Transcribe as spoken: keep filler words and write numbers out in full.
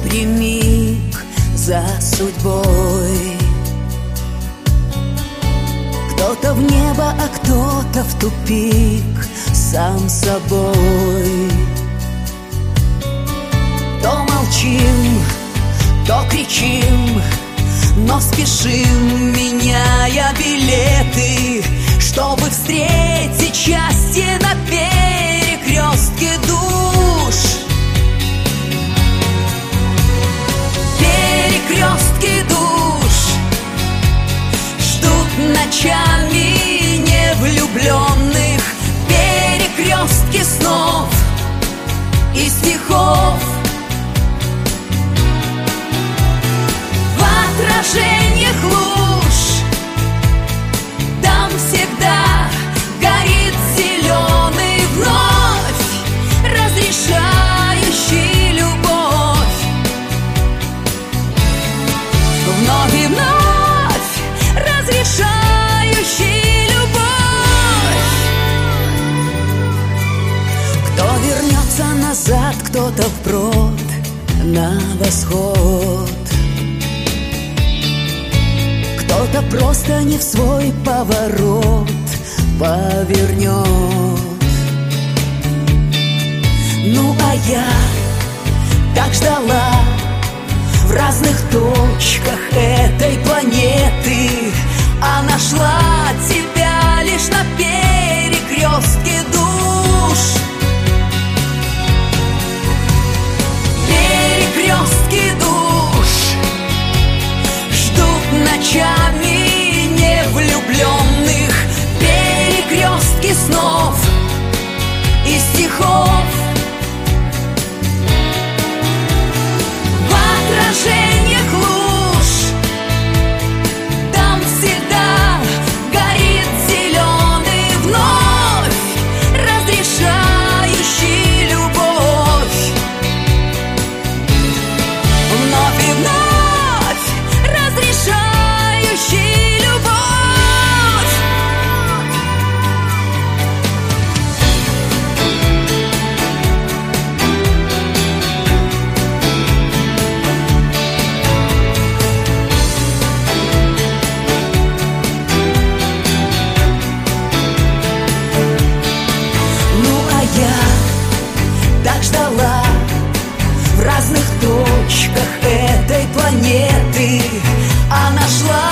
напрямик за судьбой. Кто-то в небо, а кто-то в тупик сам собой. То молчим, то кричим, но спешим, меняя билеты, чтобы встретить счастье на перекрестке душ. Перекрестки душ ждут ночами невлюбленных, перекрестки снов и стихов. В отражениях луж там всегда горит зеленый, вновь разрешающий любовь. Вновь и вновь разрешающий любовь. Кто вернется назад, кто-то вброд на восход. Кто-то просто не в свой поворот повернет. Ну а я так ждала в разных точках этой планеты, а нашла тебя лишь на перекрестке душ. Перекрестки душ ждут ночами невлюбленных, перекрестки снов и стихов. В отражениях луж там всегда горит зеленый, вновь разрешающий любовь. Вновь и вновь разрешающий любовь. Ну а я так ждала в разных точках этой планеты, а нашла